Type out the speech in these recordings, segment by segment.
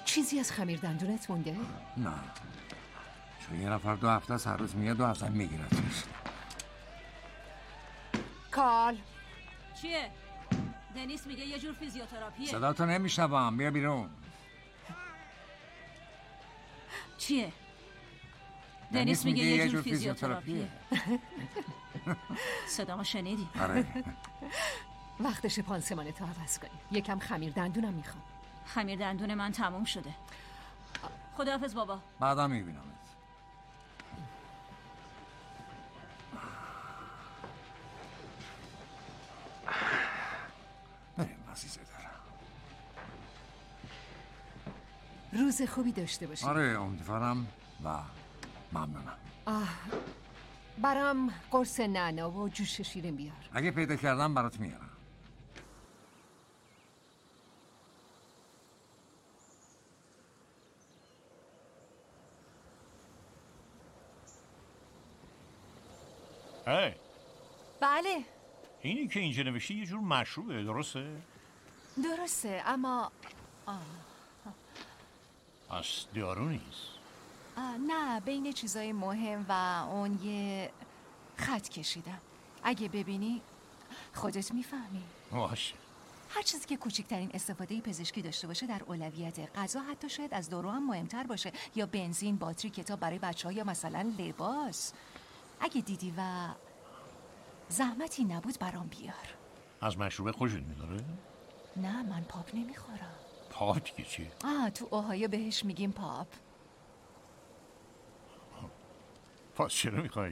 چیزی از خمیر دندونت مونده؟ نه، چون یه نفر 2 هفته هر روز میاد و اصلا میگیرتش. کال چیه؟ دنیس میگه یه جور فیزیوتراپیه. صداتو نمیشنوم، بیا بیرون. چیه؟ دنیس میگه یه جور فیزیوتراپیه. صدامو شنیدی؟ آره. وقتشه پانسمانتو عوض کنی. یکم خمیر دندونم میخوام. خمیر دندون من تموم شده. خداحافظ بابا. بعدا میبینمت. بریم عزیزه دارم. روز خوبی داشته باشی. آره امیدوارم و ممنونم. برام قرص نعنا و جوش شیرین بیار. اگه پیدا کردم برات میارم. بله اینی که اینجا نوشتی یه جور مشروبه، درسته؟ درسته اما پس دارو نیست. نه، بین چیزای مهم و اون یه خط کشیدم. اگه ببینی خودت میفهمی. باشه. هر چیزی که کوچکترین استفاده پزشکی داشته باشه در اولویته. غذا حتی شاید از دارو هم مهمتر باشه، یا بنزین، باتری، کتاب برای بچه‌ها، یا مثلا لباس. اگه دیدی و زحمتی نبود برام بیار. از مشروبه خوشت میداره؟ نه، من پاپ نمیخورم. پاپ دیگه چیه؟ تو اوهایو بهش میگیم پاپ. پس چرا میخوایش؟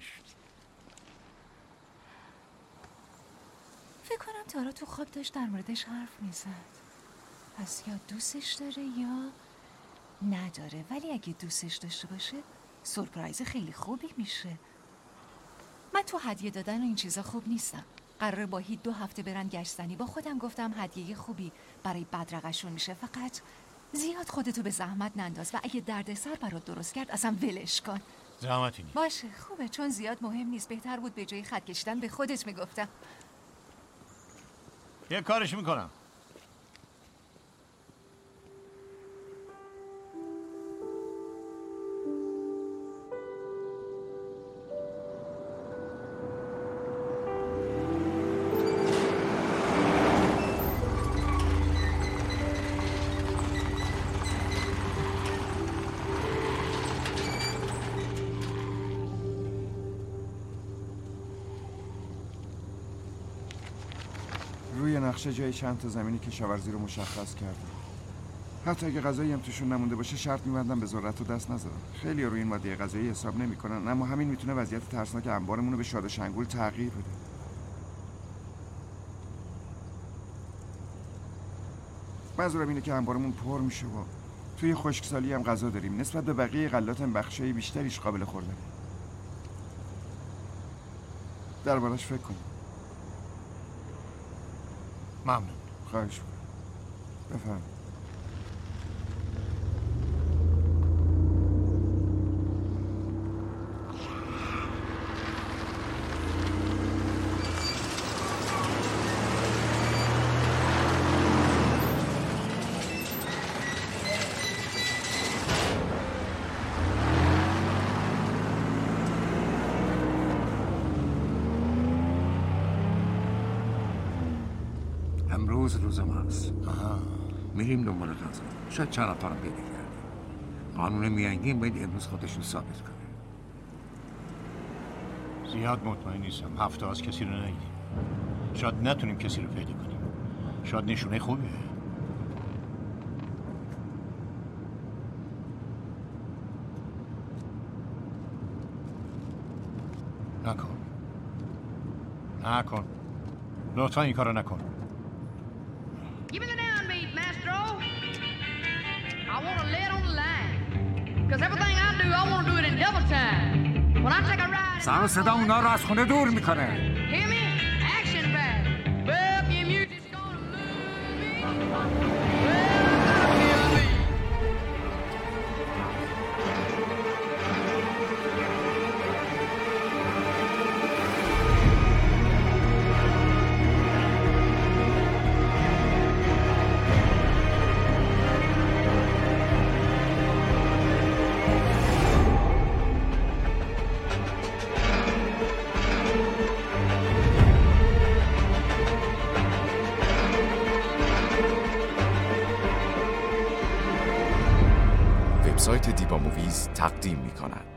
فکر کنم تارا تو خواب داشت در موردش حرف میزد. پس یا دوستش داره یا نداره. ولی اگه دوستش داشته باشه سورپرایز خیلی خوبی میشه. من تو هدیه دادن و این چیزا خوب نیستم. قراره با هیت 2 هفته برن گشتنی. با خودم گفتم هدیه خوبی برای بدرقشون میشه، فقط زیاد خودتو به زحمت ننداز و اگه دردسر برات درست کرد اصلا ولش کن. زحمتی نیست. باشه خوبه، چون زیاد مهم نیست. بهتر بود به جای خط کشیدن به خودت میگفتم. یه کارش میکنم. روی نقشه جای چند تا زمینی کشاورزی رو مشخص کردم. حتی اگه غذایی هم توشون نمونده باشه شرط می‌بندم به ذرت و دست نذارم. خیلی روی این ماده غذایی حساب نمی‌کنن، اما همین میتونه وضعیت ترسناک انبارمون رو به شاد و شنگول تغییر بده. منظورم اینه که انبارمون پر میشه و توی خشکسالی هم غذا داریم. نسبت به بقیه غلات هم بخشای بیشتریش قابل خوردنه. دربارش فکر کنیم. ممنون. خواهش می‌کنم. بفرمایید. روز ماست. میریم دنبال غذا. شاید چند نفرم پیدا کردیم. قانون میانگین باید امروز خودش رو ثابت کنه. زیاد مطمئن نیستم. هفته از کسی رو ندیدیم. شاید نتونیم کسی رو پیدا کنیم. شاید نشونه خوبیه. نکن. لطفا این کارو نکن. Give me the downbeat, Mastro. I want to lay it on the line. Because everything I do, I want to do it in double time. When I take a ride... سر و صدا اونا رو از خونه دور میکنه. Hear me? Action back. Well, your music's gonna lose me. Well, I'm gonna kill me. وبسایت دیبا موویز تقدیم می‌کند.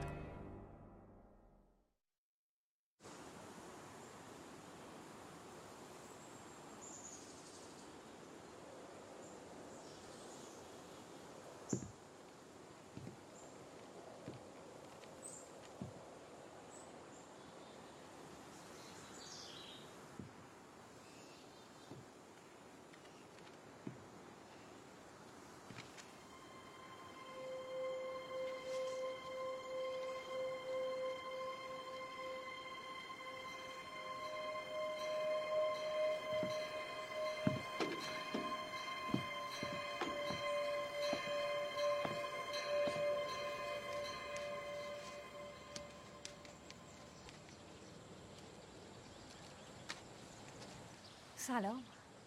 سلام.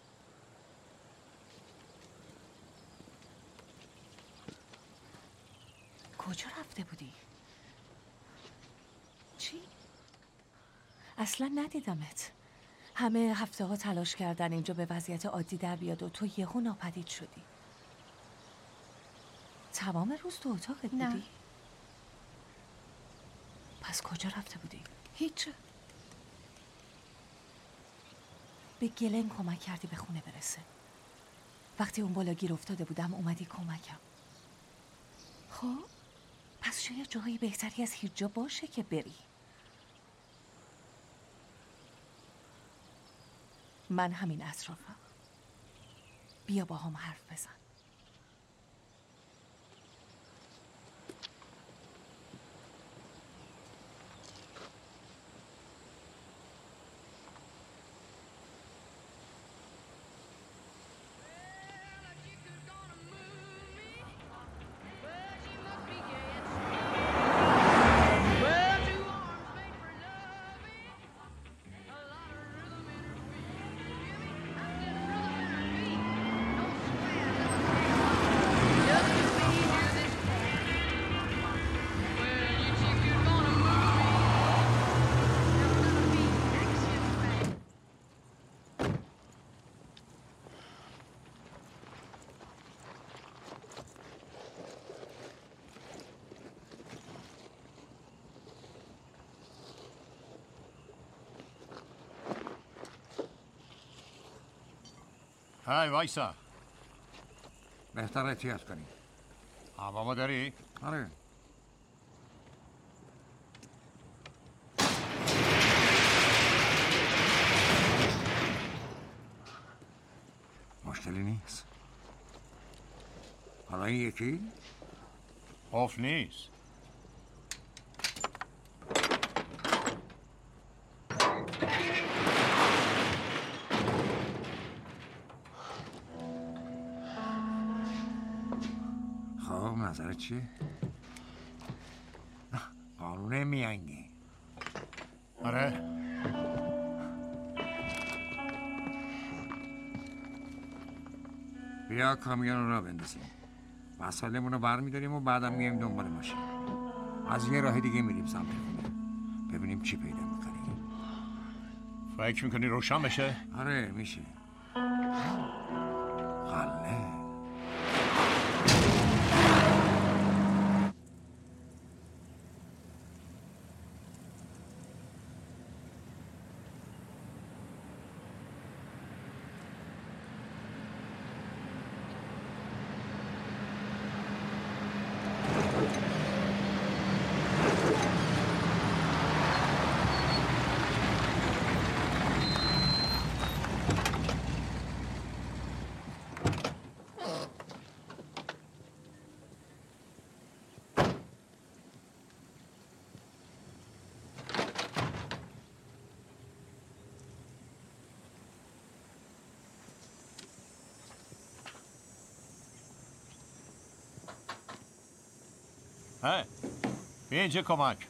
کجا رفته بودی؟ چی؟ اصلا ندیدمت. همه هفته ها تلاش کردن اینجا به وضعیت عادی در بیاد و تو یهو ناپدید شدی. تمام روز تو اتاقت بودی؟ نه. پس کجا رفته بودی؟ هیچ. به گلن کمک کردی به خونه برسه. وقتی اون بالا گیر افتاده بودم اومدی کمکم. خب پس شاید جایی بهتری از هیچ جا باشه که بری. من همین اطرافم. بیا با هم حرف بزن. های وایسا. بهتر احتیاط کنیم. هوا داری؟ آره. مشکلی نیست. حالا این یکی؟ قفل نیست. نظرت چیه؟ قانون میانگی. آره. بیا کامیون رو بندازیم. وسایلمون رو برمیداریم و بعدم میایم دنبال ماشین. از یه راه دیگه میریم سمت خونه. ببینیم چی پیدا میکنیم. فکر میکنی روشن بشه؟ آره میشه. غله. ها بیا اینجا کمک.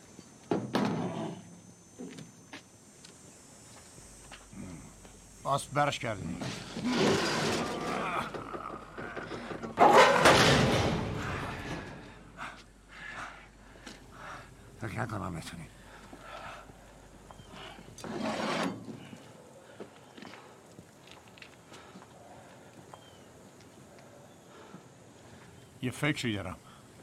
آسب برش کردی. فکر نکنم بتونی. یه فکری دارم.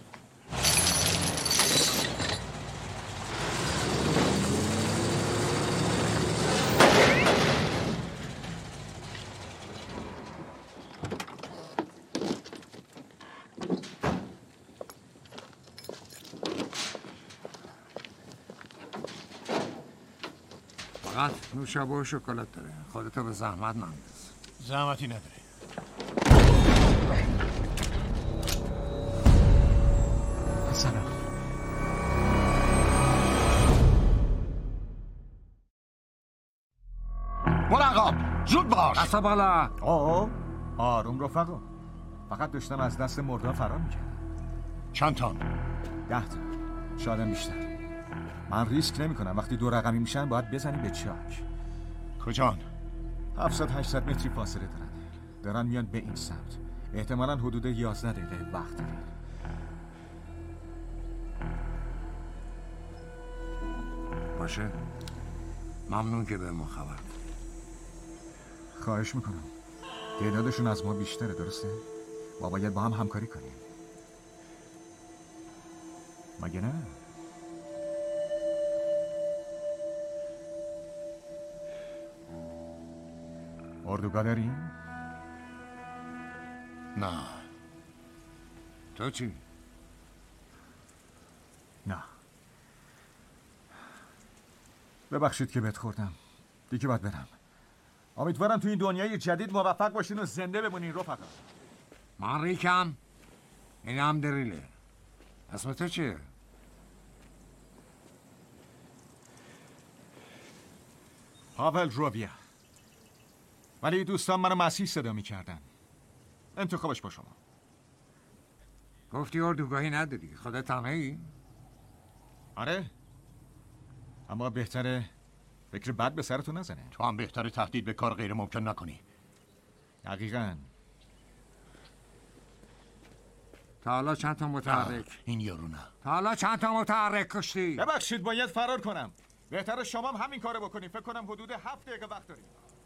فقط نوشابه و شکلات داره. خودتو به زحمت ننداز. زحمتی نداره. سلام. مراقب، زود باش. دستا بالا. آروم رفقا. فقط داشتم از دست مردان فرار میکردم. چند تا؟ 10 تا. شاید بیشتر. من ریسک نمی کنم. وقتی 2 رقمی میشن باید بزنی به چاک. کجان؟ 700-800 متری فاصله دارن میان به این سمت. احتمالاً حدود 11 دقیقه وقت دارن. باشه. ممنون که به ما خبر دادی. خواهش میکنم. تعدادشون از ما بیشتره، درسته؟ ما باید با هم همکاری کنیم. مگه نه؟ اردوگاه داریم؟ نه. تو چی؟ نه. ببخشید که بهت خوردم. دیگه باید برم. امیدوارم تو این دنیای جدید موفق باشین و زنده بمونین رفقا. من ریکم. این هم دریله. اسم تو چیه؟ پاول روبیا. ولی دوستان منو مسیح صدا میکردن. انتخابش با شما. گفتی اردوگاهی نداری. خودت تنهایی؟ آره. اما بهتره فکر بد به سرتون نزنه. تو هم بهتره تهدید به کار غیر ممکن نکنی. دقیقاً. تا حالا چند تا متحرک؟ این یارو نه. تا حالا چند تا متحرک کشتی؟ ببخشید باید فرار کنم. بهتره شما هم همین کارو بکنید. فکر کنم حدود 7 دقیقه وقت داریم.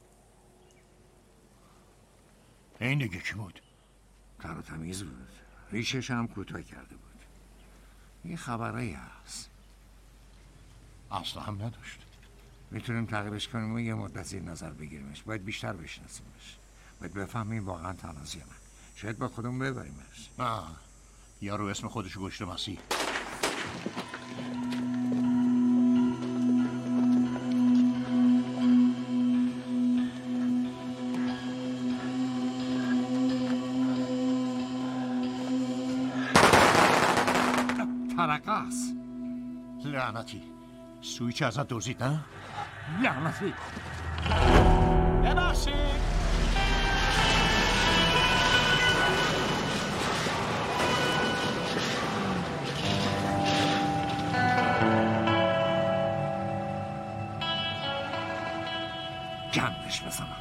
این دیگه کی بود؟ تر و تمیز بود. ریشش هم کوتاه کرده بود. این خبرایی هست. اصلا هم نداشت. میتونیم تغییرش کنیم و یه مدت زیر نظر بگیریمش. باید بیشتر بشناسیمش. باید بفهمیم واقعا تنازی نه. شاید با خودمون ببریمش. نه. یارو اسم خودشو گشته مسیح. ترقه است. لعنتی. سویچ ازت دزدید نه؟ لعنتی. ببخشید. گندش بزنم.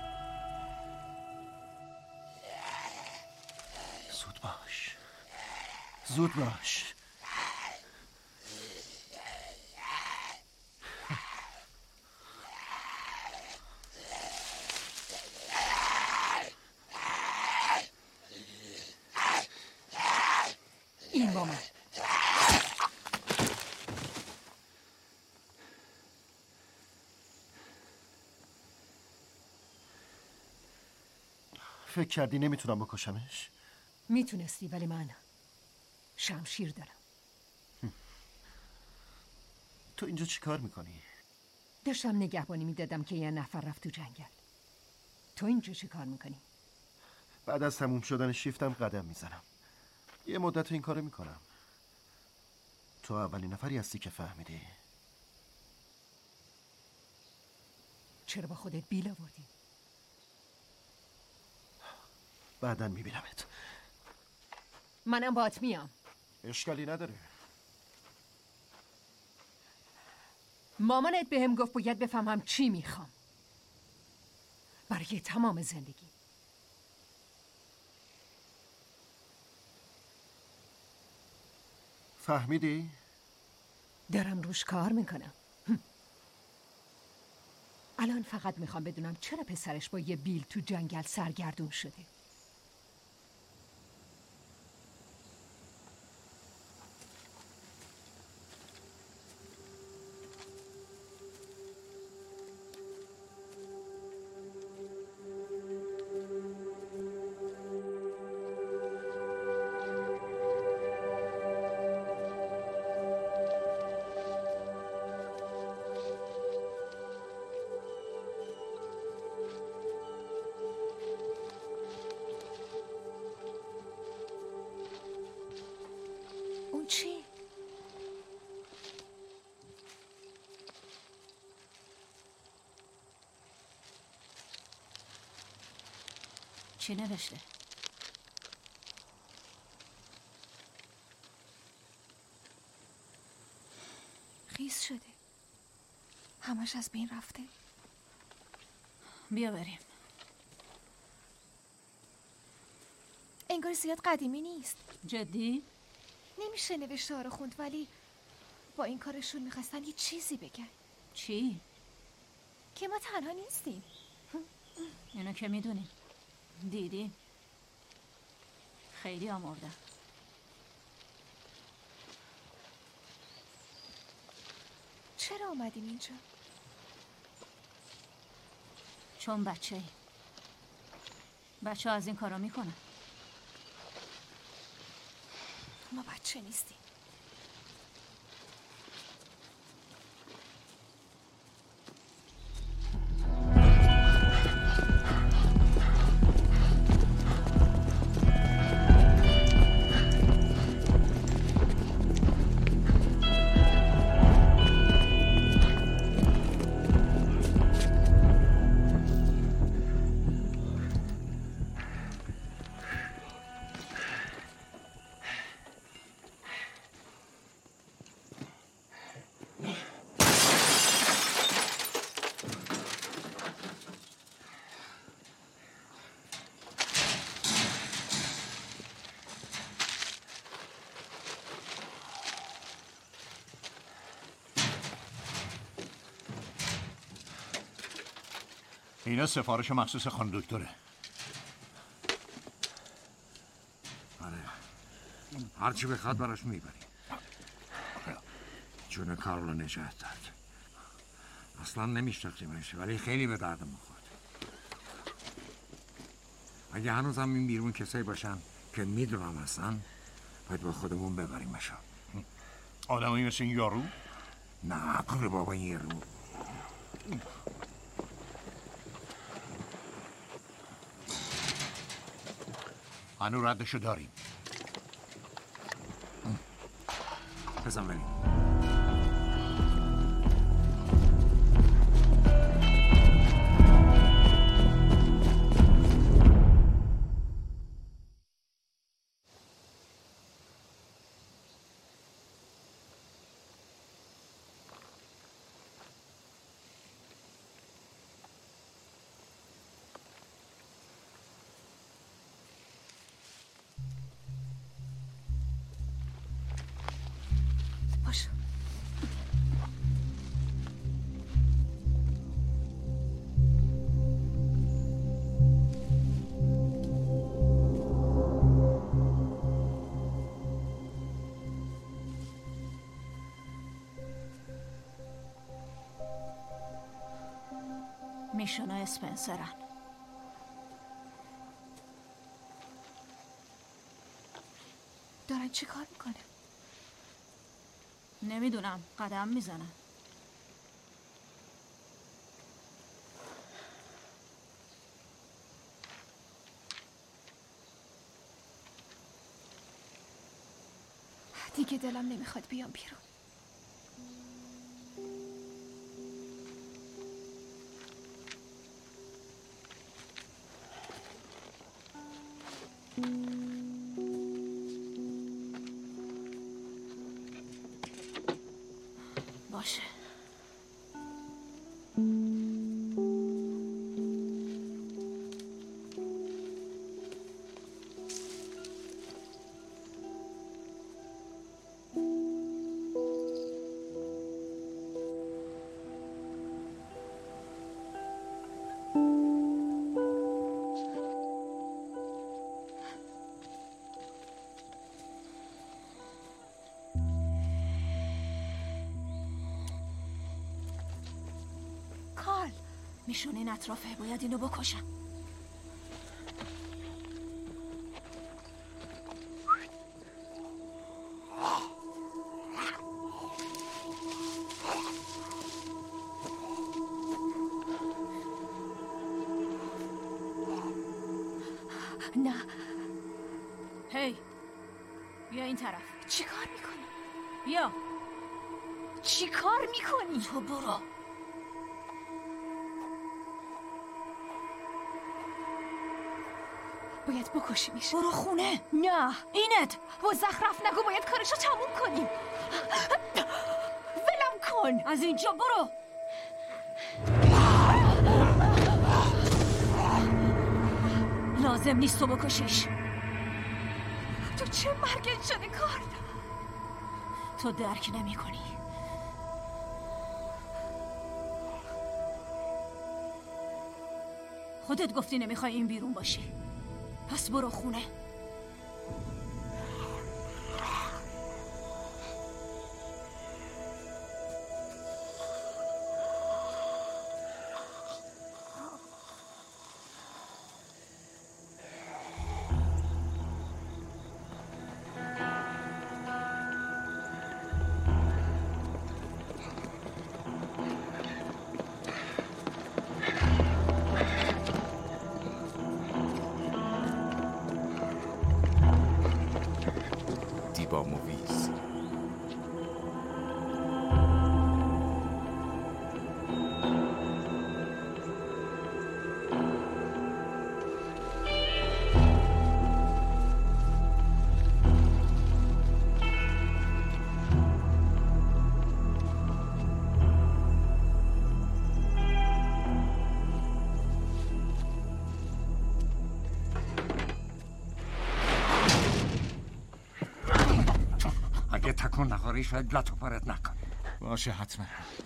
زود باش. زود باش. این با من. فکر کردی نمیتونم بکشمش؟ میتونستی ولی من شمشیر دارم. تو اینجا چی کار میکنی؟ داشتم نگهبانی میدادم که یه نفر رفت تو جنگل. تو اینجا چی کار میکنی؟ بعد از تموم شدن شیفتم قدم میزنم. یه مدت این کارو میکنم. تو اولین نفری هستی که فهمیدی. چرا با خودت بیل آوردی؟ بعداً میبینمت. منم باهات میام. اشکالی نداره. مامانت بهم گفت باید بفهمم چی میخوام برای تمام زندگی. فهمیدی؟ دارم روش کار میکنم. الان فقط میخوام بدونم چرا پسرش با یه بیل تو جنگل سرگردون شده. چی نوشته؟ خیس شده. همش از بین رفته. بیا بریم. انگار زیاد قدیمی نیست. جدی؟ نمیشه نوشته ها رو خوند، ولی با این کارشون میخواستن یه چیزی بگن. چی؟ که ما تنها نیستیم. اینو که میدونیم. دیدیم. خیلی آمردن. چرا اومدیم اینجا؟ چون بچه از این کارا میکنن. ما بچه نیستیم. اینا سفارش مخصوص خانم دکتره. آره، هرچی بخواد براش میبریم. جون کارلو نجات داد. اصلا نمیشناختیمش، ولی خیلی به درد ما خورد. اگه هنوز هم این بیرون کسایی باشن که میدونم هستن، باید با خودمون ببریمشون. آدمایی مثل این یارو؟ نه پول بابا این یارو. هنو ردشو داریم. بزن بریم. باشه. میشون و اسپنسرن. دارن چی کار میکنه؟ نمیدونم، قدم میزنن. دیگه دلم نمیخواد بیام بیرون. باشه. میشون این اطرافه، باید اینو بکشم. نه. هی بیا این طرف. چی کار میکنی؟ بیا. چی کار میکنی؟ تو برو. باید بکشیمش. برو خونه. نه اینت. مزخرف نگو، باید کارشو تموم کنیم. ولم کن. از اینجا برو. لازم نیست تو بکشیش. تو چه مرگت شده کار؟ تو درک نمی کنی. خودت گفتی نمیخوای این بیرون باشی، پس برو خونه. دیبا موویز. اگه تکون نخوری شاید لطو پارت نکن. باشه حتما.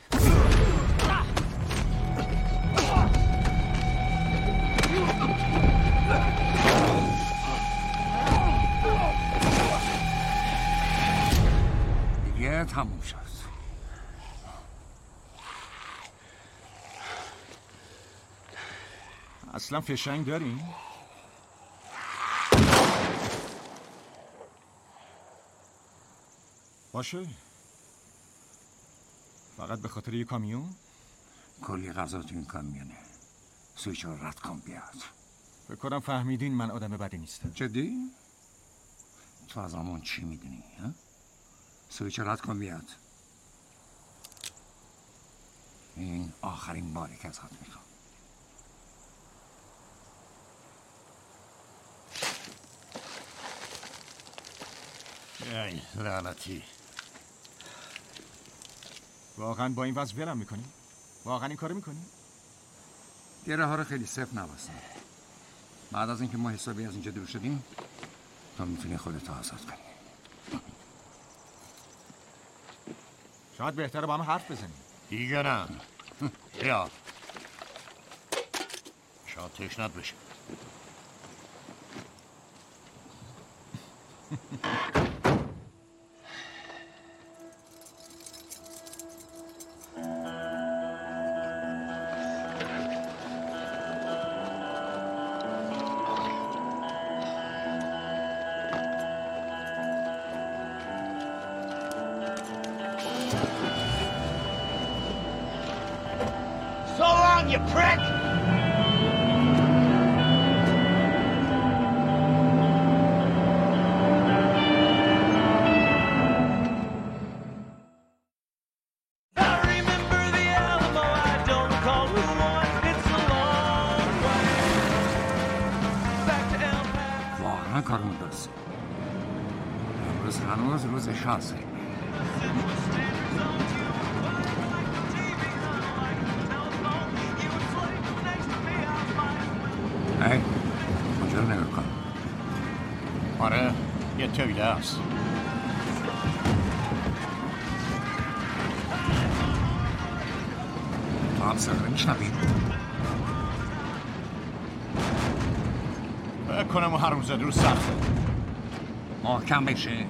دیگه تموم شد. اصلا فشنگ داریم؟ باشه. فقط به خاطر یه کامیون؟ کلی غذا تو این کامیونه. سویچ رو رد کن بیاد. فکر کنم فهمیدین من آدم بدی نیستم. جدی؟ تو از همون چی میدونی؟ سویچ رد کن بیاد. این آخرین باری که ازت میخوام. ای لعنتی. واقعا با این وضع ولم میکنی؟ واقعا این کارو میکنی؟ گره ها رو خیلی صفر نبستم. بعد از اینکه ما حسابی از اینجا دور شدیم تو میتونی خودت آزاد کنی. شاید بهتره با هم حرف بزنیم. دیگه نه. بیا. شاید تشنت بشه. So long, you prick! واقعا کارمون درسته. امروز هنوز روز شانسه. ای اونجا رو نگاه کن. آره یه تویله هست. تو هم صدا میشنوی؟ فکر کنم هر روز رو سخته. محکم بشه.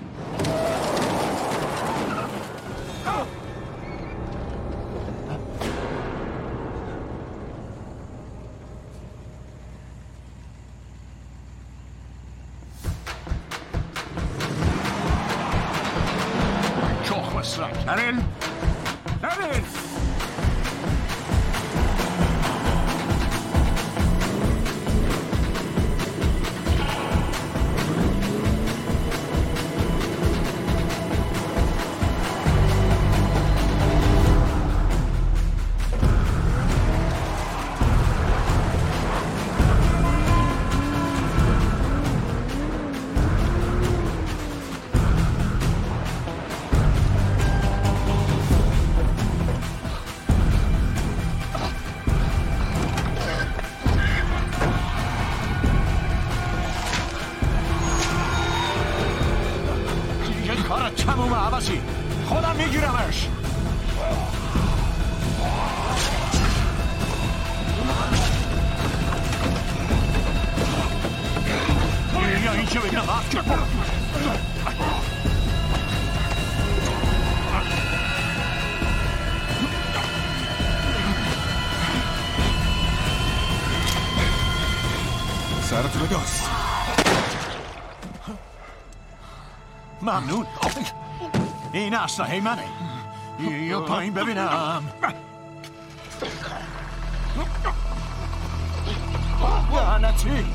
چخ مسرک. دریل! دریل! کارت تمومه عباسی. خودم میگیرمش. یا این چه بگیرم عفت کرد. سرت رو داز. ممنون. این اسلحه منه. یا پایین ببینم. لعنتی.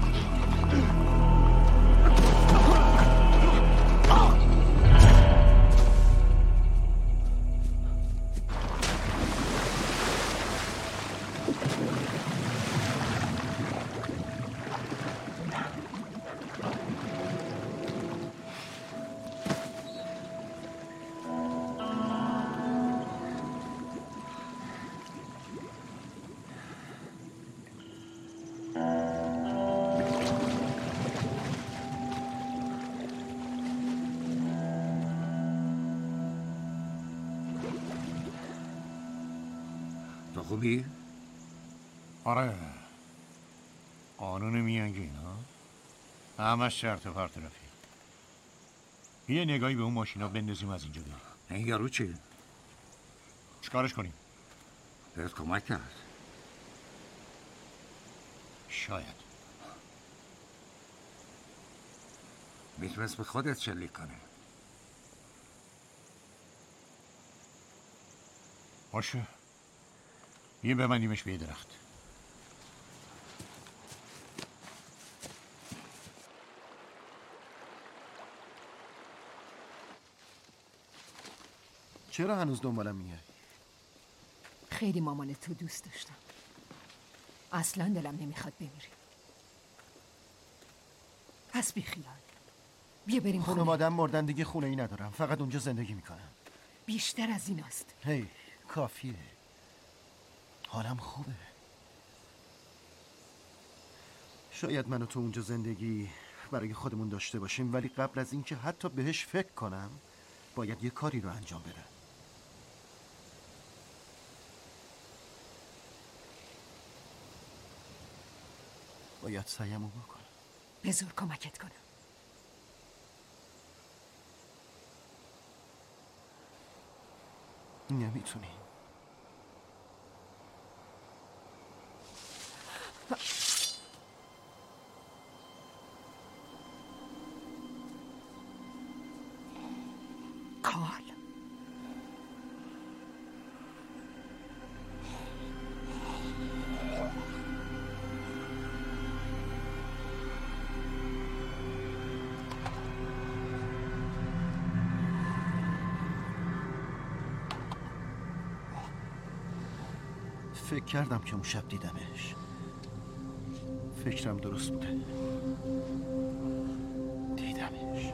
تو خوبی؟ آره. قانون میانگین ها؟ همش چرت و پرت رفیق. یه نگاهی به اون ماشینا بندازیم از اینجا بریم. این یارو چی؟ چیکارش کنیم؟ بهت کمک کرد. شاید. میتونست به خودت شلیک کنه. باشه. یه ببندیمش به یه درخت. چرا هنوز دنبالم میای؟ خیلی مامان تو دوست داشتم. اصلا دلم نمیخواد بمیری. پس بی خیال. بیا بریم خونه. خانواده‌ام مردن، دیگه خونه ای ندارم. فقط اونجا زندگی میکنم. بیشتر از این است. هی کافیه. حالم خوبه. شاید من و تو اونجا زندگی برای خودمون داشته باشیم، ولی قبل از اینکه حتی بهش فکر کنم باید یه کاری رو انجام بدم. باید سعیمو بکنم. بذار کمکت کنم. نمیتونی. کارل. فکر کردم که اون شب دیدمش. فکرم درست بوده. دیدمش.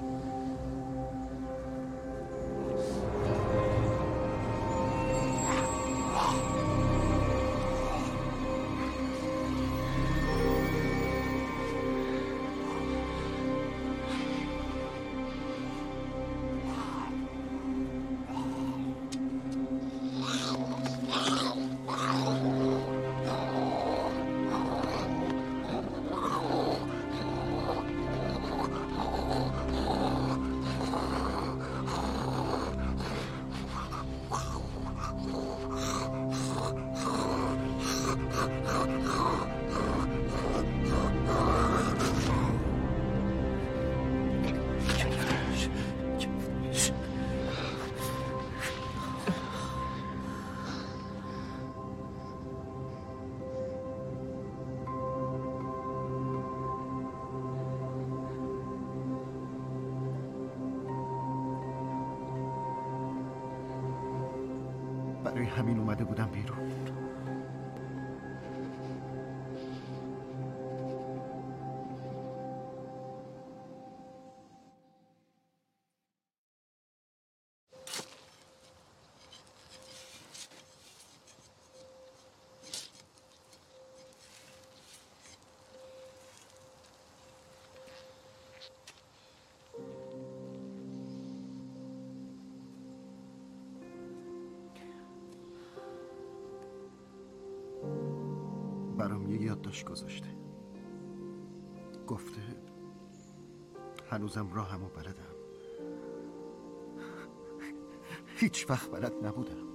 برای همین اومده بودم بیرون. برام یه یادداشت گذاشته، گفته هنوزم راهمو بلدم، هیچ وقت بلد نبودم.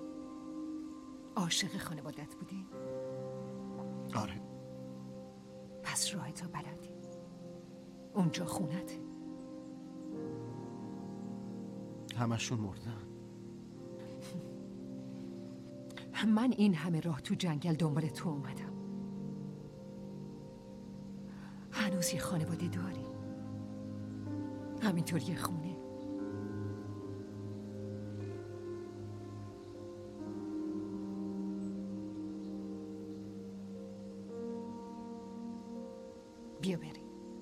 عاشق خانوادت بودی؟ آره. پس راه تا بلدی، اونجا خونته. همشون مردن. من این همه راه تو جنگل دنبال تو اومدم. هنوز یه خانواده داری، همینطور یه خونه. بیا بریم.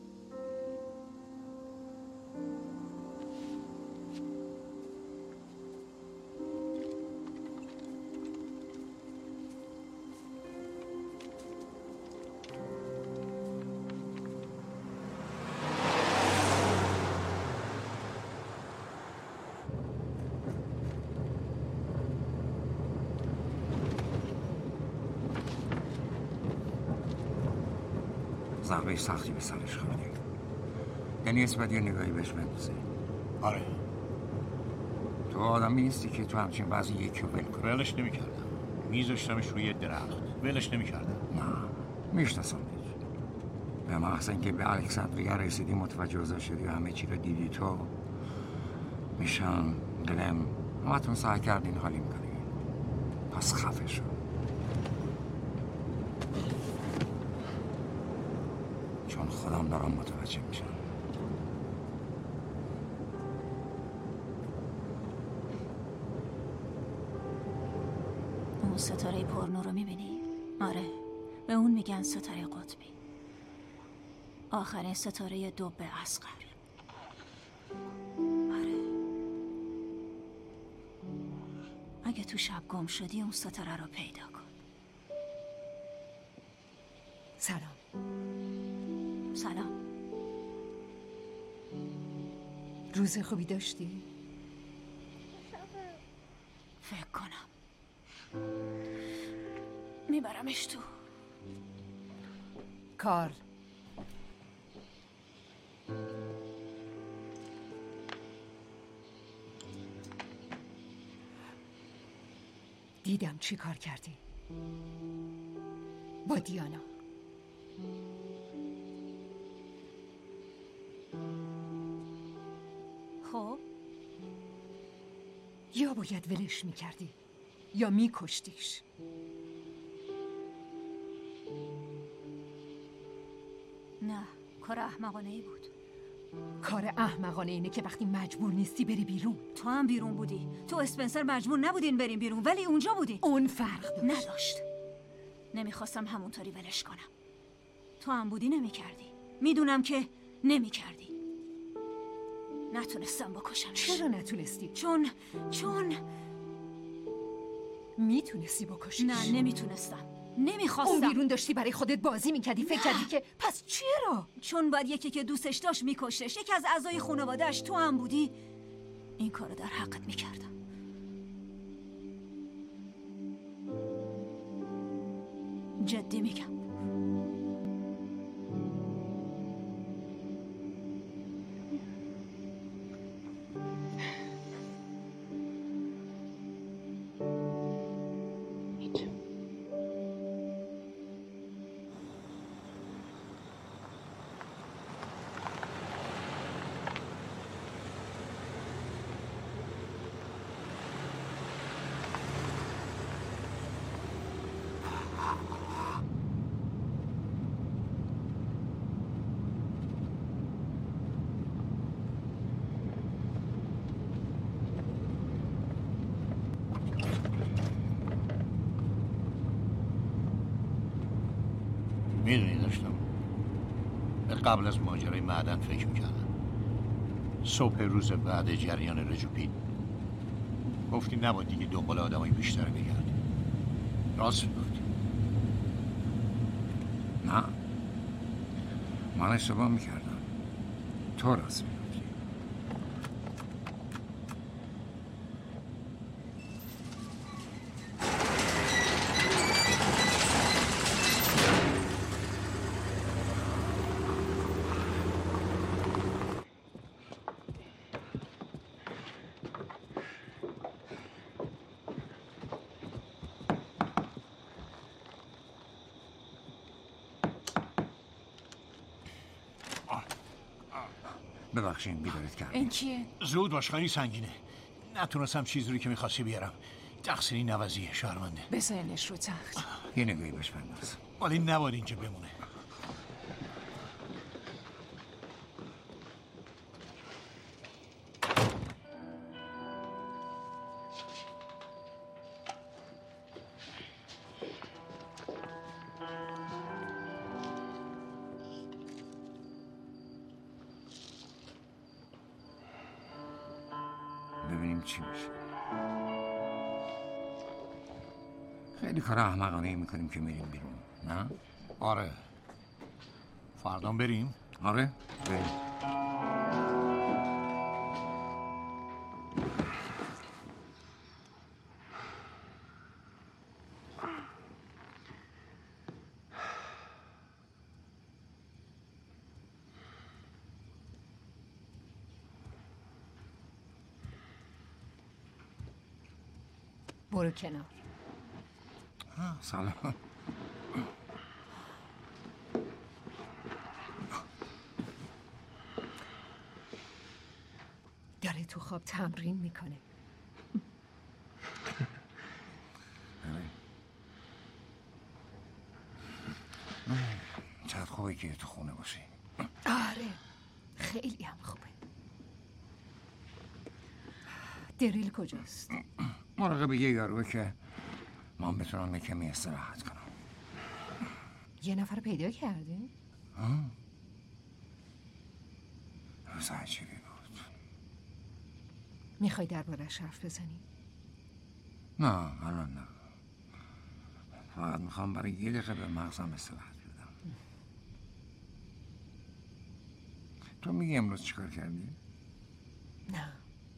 ضربه سختی به سرش خوردیم. یعنی اسمت یه نگاهی بهش بندازه. آره. تو آدمی نیستی که تو همچین بعضی یکی رو ول کنی. ولش نمی‌کردم. میذاشتمش روی درخت. ولش نمی‌کردم. نه، میشناسم دیگه. به محض اینکه به الکساندریا رسیدی متوجه اوضاع شدی و همه چی رو دیدی تو، میشن گلم همتون سعی کردین حالی میکنی. پس خفه شو. چون خودم دارم متوجه میشم. اون ستاره پرنور رو میبینی؟ آره، به اون میگن ستاره قطبی. آخرین ستاره دب اصغر. آره. اگه تو شب گم شدی اون ستاره رو پیدا کن. سلام. سلام. روز خوبی داشتی؟ فکر کنم میبرمش تو. کارل، دیدم چی کار کردی با دیانا. خب یا باید ولش میکردی یا میکشتیش. نه، کار احمقانه ای بود. کار احمقانه اینه که وقتی مجبور نیستی بری بیرون. تو هم بیرون بودی. تو اسپنسر مجبور نبودین بریم بیرون، ولی اونجا بودی. اون فرق داشت. نداشت. نمیخواستم همونطوری ولش کنم. تو هم بودی نمیکردی. میدونم که نمیکردی. نتونستم بکشمش. چرا نتونستی؟ چون میتونستی بکشیش. نه، نمیتونستم. نمیخواستم. اون بیرون داشتی برای خودت بازی میکردی. فکر کردی که پس چرا؟ چون باید یکی که دوستش داشت میکشتش. یکی از اعضای خانواده‌اش. تو هم بودی. این کارو در حقت میکردم. جدی میگم. میدونی داشتم به قبل از ماجرای معدن فکر میکردم. صبح روز بعد جریان رجوپین گفتی نباید دیگه دنبال آدمای بیشتر بگردی. راست میگفتی. نه، من اشتباه میکردم. تو راست میگفتی. ببخشین بیدارت کردم. این کیه؟ زود باش، خیلی سنگینه. نتونستم چیزی رو که میخواستی بیارم. تقصیری نوازیه، شرمنده. بذارنش رو تخت. یه نگاهی بهش بنداز. ولی نباید اینجا بمونه. ببینیم چی میشه. خیلی کار احمقانه میکنیم که میریم بیرون، نه؟ آره. فردام بریم؟ آره بریم. برو کنار. سلام. داره تو خواب تمرین میکنه. چقدر خوبه که تو خونه باشی. آره خیلی هم خوبه. دریل کجاست؟ مراقب یه یاروه که من بتونم کمی استراحت کنم. یه نفر پیدا کردی؟ روز عجیبی بود. میخوای درباره‌اش حرف بزنی؟ نه الان نه. فقط میخوام برای یه دقیقه به مغزم استراحت بدم. تو میگی امروز چیکار کردی؟ نه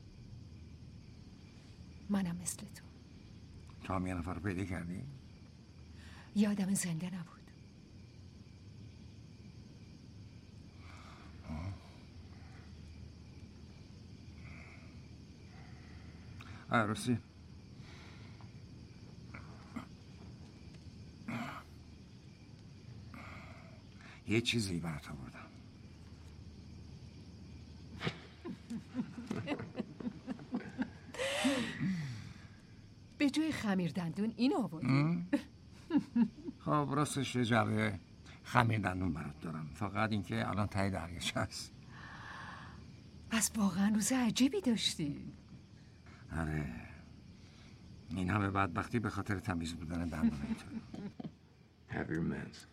منم مثل تو هم یه نفر رو پیدا کردی؟ یه آدم زنده نبود. عروسی یه چیزی برات آوردم. به جای خمیر دندون این آوردی؟ خب راستش یه جعبه خمیر دندون برات دارم، فقط اینکه الان ته دریاچه هست. پس واقعا روز عجیبی داشتی. آره این همه بدبختی به خاطر تمیز بودن دندون تو. Have your meds.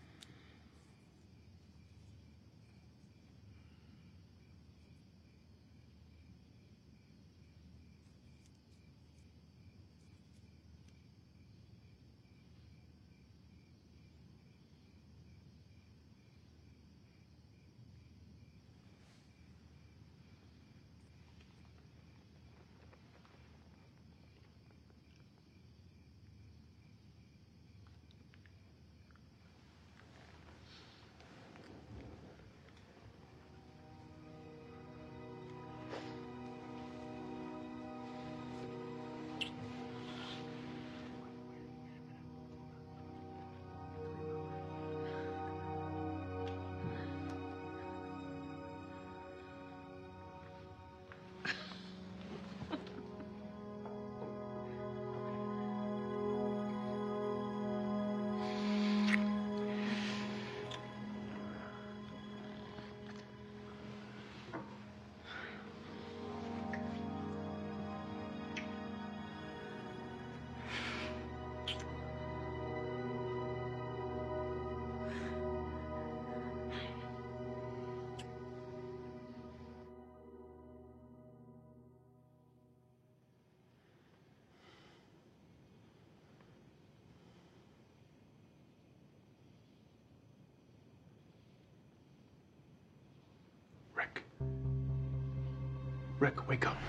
Rick, wake up.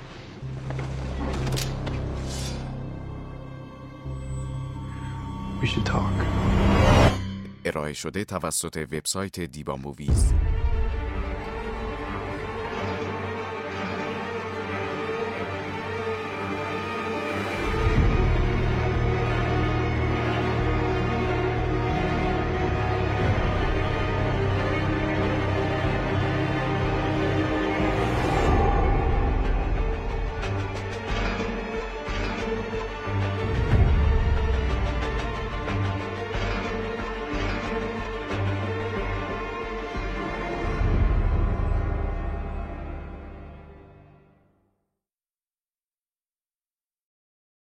We should talk. ارائه شده توسط وبسایت دیبا موویز.